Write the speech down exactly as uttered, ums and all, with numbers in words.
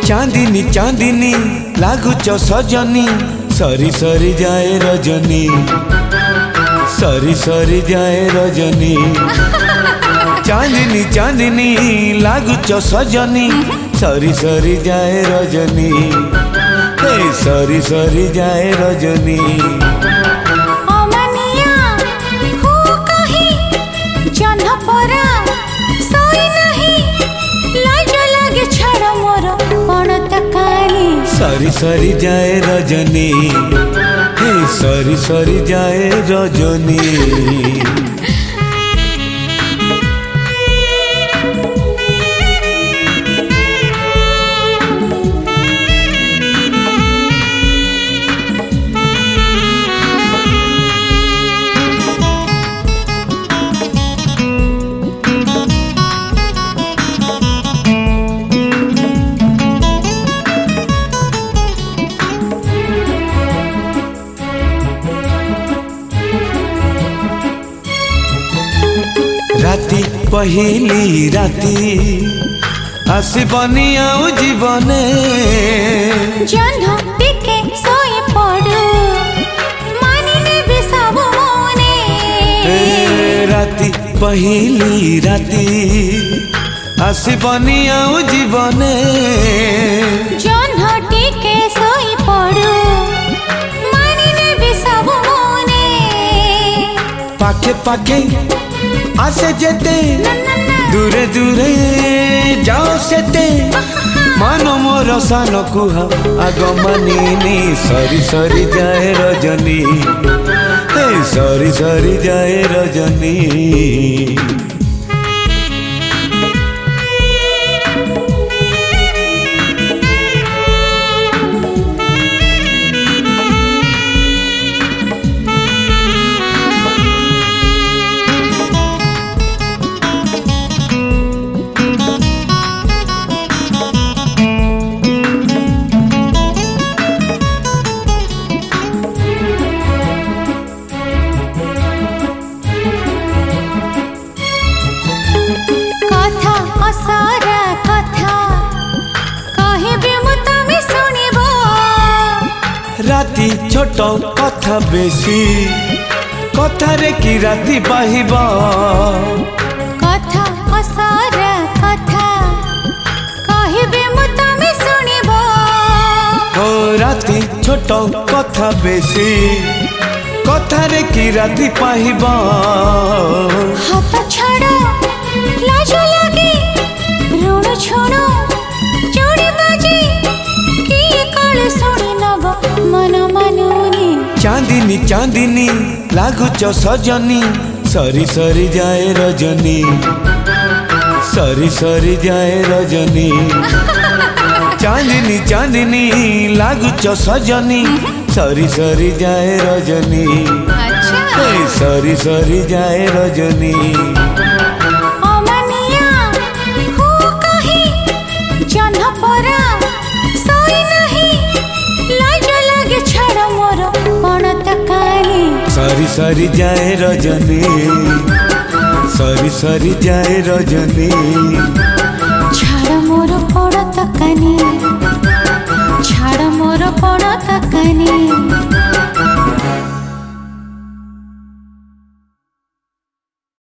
चांदिनी चांदिनी लागुच सजनी सरी सरी जाए रजनी सरी सरी जाए रजनी चांदिनी चांदिनी लागुच सजनी सरी सरी जाए रजनी हे सरी सरी जाए रजनी सरी सरी जाए रजनी हे सरी सरी जाए रजनी। राती पहली राती आसबनी आउ जीवने जन्म टिके सोई पड़ू मानिने भी सब मोने राती पहली राती आसबनी आउ जीवने जन्म टिके सोई पड़ू मानिने भी सब मोने पाखे पाखे आसे जेते दूरे दूरे जाओ सेते मानो मोर सान कुहा आग मानिनी सरी सरी जाए रजनी हे सरी सरी जाए रजनी। सारा कथा कहबे मुतमे सुनिबो राती छोट कथा बेसी कथा रे की राती पाहिबा कथा सारा कथा कहबे मुतमे सुनिबो ओ राती छोट कथा बेसी कथा रे की राती पाहिबा हाथ छाड़ो लाज लागे ऋण छोड़ो जोड़ी बाजी किए कल सुनी नब मन मानुनी चांदिनी चांदिनी लागुच सजनी सरी सरी जाए रजनी सरी सरी जाए रजनी चांदिनी चांदिनी लागुच सजनी सरी सरी जाए रजनी अच्छा सरी सरी जाए रजनी। सरी सरी जाए रजनी सरी सरी जाए रजनी छाड़ मोर पड़ तकनी छाड़ मोर पड़ तकनी।